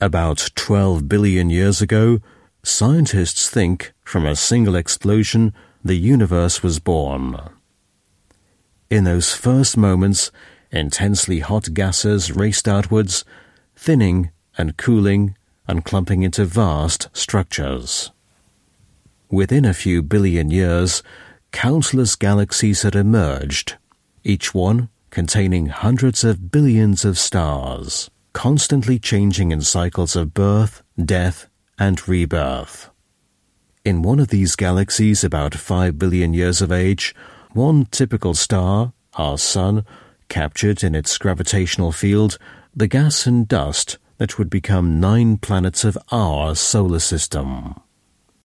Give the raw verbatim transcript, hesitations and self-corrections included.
About twelve billion years ago, scientists think from a single explosion the universe was born. In those first moments, intensely hot gases raced outwards, thinning and cooling and clumping into vast structures. Within a few billion years, countless galaxies had emerged, each one containing hundreds of billions of stars, constantly changing in cycles of birth, death, and rebirth. In one of these galaxies about five billion years of age, one typical star, our Sun, captured in its gravitational field the gas and dust that would become nine planets of our solar system.